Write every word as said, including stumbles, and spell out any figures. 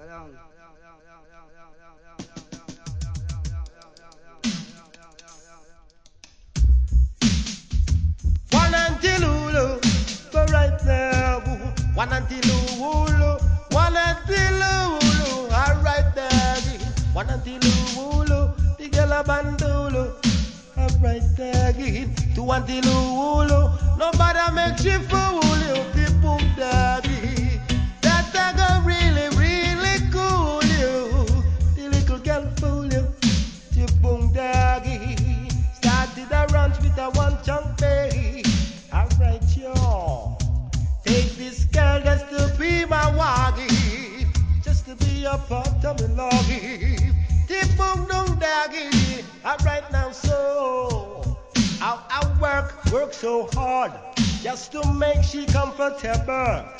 One antilulu, go right there. One antilulu, one antilulu, all right there. One antilulu, the girl a bandulu, all right there. Two antilulu, nobody makes you fool you. The boom daddy, that I go really, really cool you. The little girl fool you. The boom daddy started a ranch with a one chunk pay. All right, yo. Take this girl just to be my waggy, just to be a part of the loggy. Tip boom dong daggy. All right now, so I, I work, work so hard just to make she comfortable.